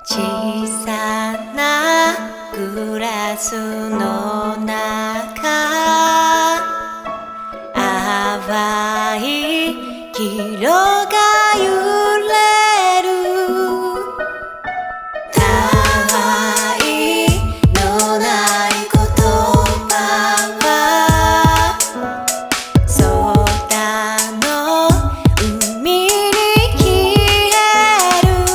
小さなグラスの中、淡い色が揺れる。たわいのない言葉は空の海に消える。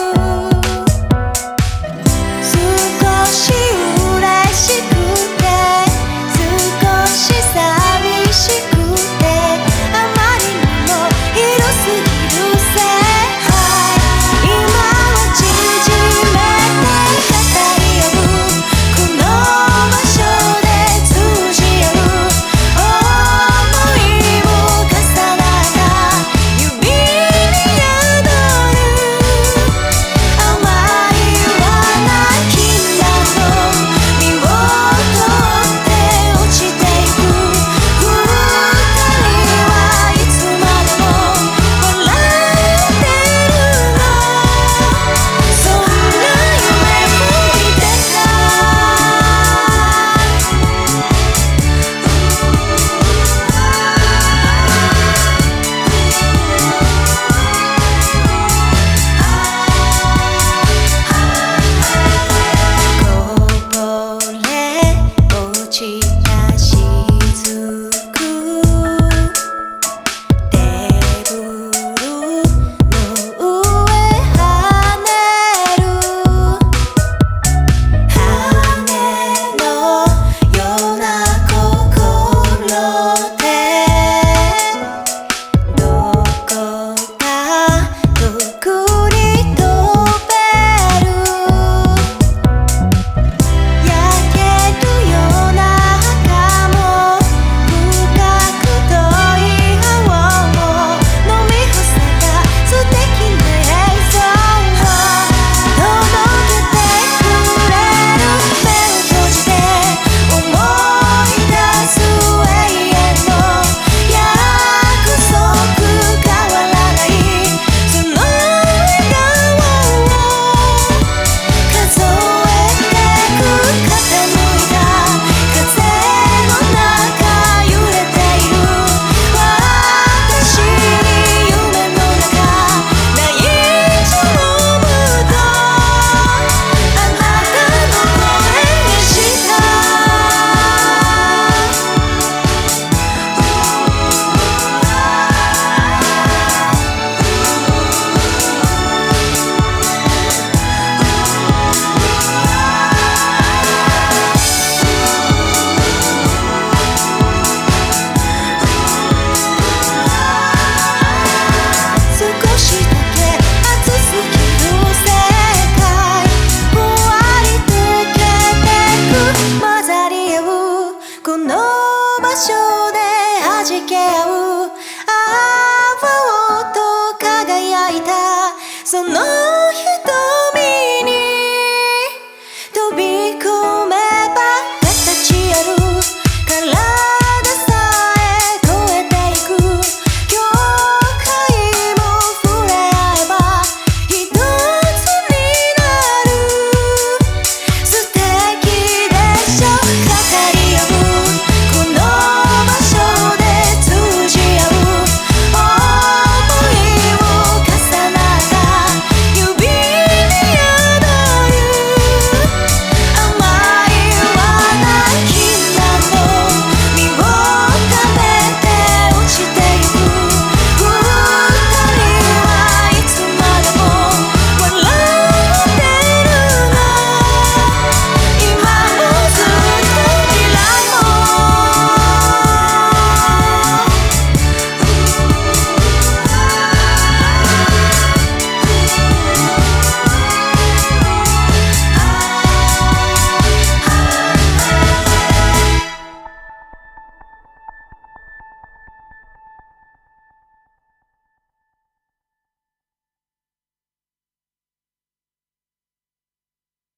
少し嬉しくて少し寂しくて、あまりにも広すぎる世界。今は縮めて語り合う、この場所で通じ合う。想いも重なった指に宿る。甘いはなきなの身を取って落ちていく。二人はいつまでも笑ってるの。そんな夢見てた。こぼれ落ちた雫、テーブルの上跳ねる。羽のような心でどこか遠くに飛べる。焼けるような赤も深く遠い青も飲み干せた素敵な映像を届けてくれる。目を閉じて思い出す永遠の約束、変わらないその笑顔を数えてく。傾いた風の中揺れている。私に夢の中大丈夫とあなたの声がした。少しだけ熱すぎる世界、ふわり溶けてく。混ざり合うこの場所で弾け合う。青と輝いたその